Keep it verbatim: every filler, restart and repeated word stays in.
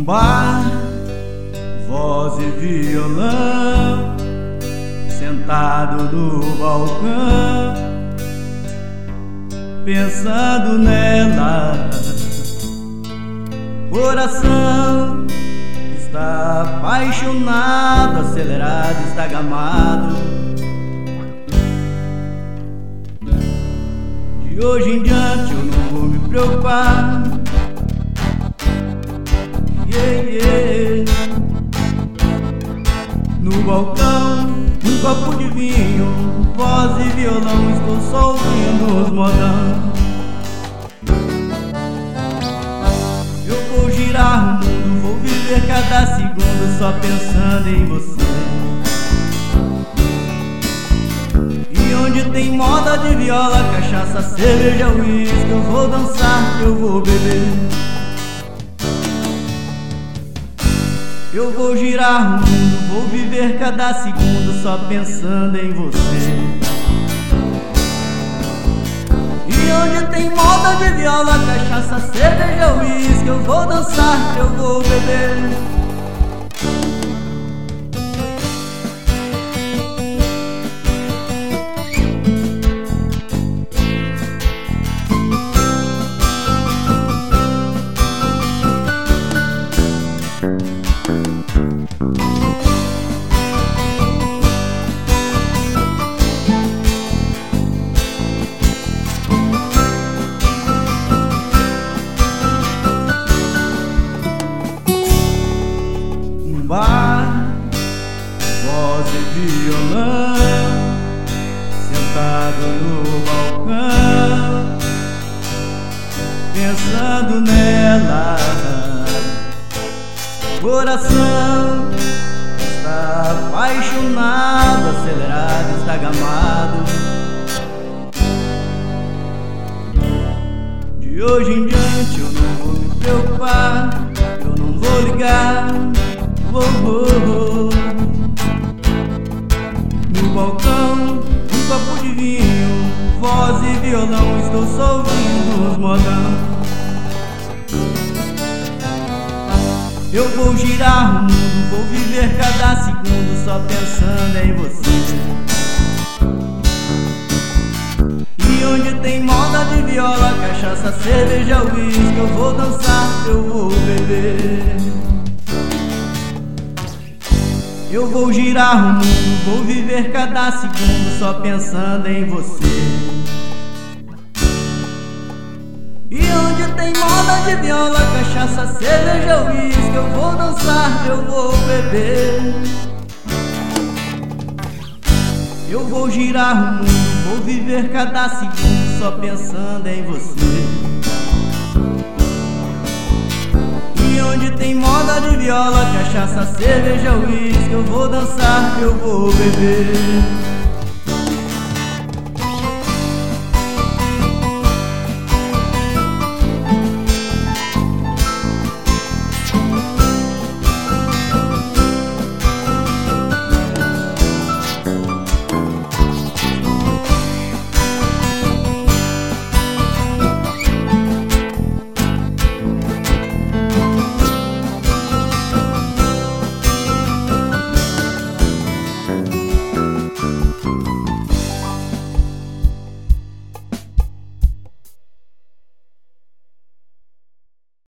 Num bar, voz e violão, sentado no balcão, pensando nela. Coração está apaixonado, acelerado, está gamado. De hoje em diante eu não vou me preocupar. Yeah, yeah. No balcão, um copo de vinho, voz e violão, estou só ouvindo os modão. Eu vou girar o mundo, vou viver cada segundo só pensando em você. E onde tem moda de viola, cachaça, cerveja, uísque, eu vou dançar, eu vou beber. Eu vou girar o mundo, vou viver cada segundo só pensando em você. E onde tem moda de viola, cachaça, cerveja, uísque, eu vou dançar, eu vou beber. Bar, voz e violão, sentado no balcão, pensando nela. Coração está apaixonado, acelerado, está gamado. De hoje em diante eu não vou me preocupar, eu não vou ligar. Oh, oh, oh. No balcão, um copo de vinho, voz e violão, estou só ouvindo os modão. Eu vou girar o mundo, vou viver cada segundo só pensando em você. E onde tem moda de viola, cachaça, cerveja, uísque, eu vou dançar, eu vou beber. Eu vou girar o mundo, vou viver cada segundo só pensando em você. E onde tem moda de viola, cachaça, cerveja, uísque, eu vou dançar, eu vou beber. Eu vou girar o mundo, vou viver cada segundo só pensando em você. E onde tem moda de viola, cachaça, cerveja, uísque, eu vou dançar, eu vou beber.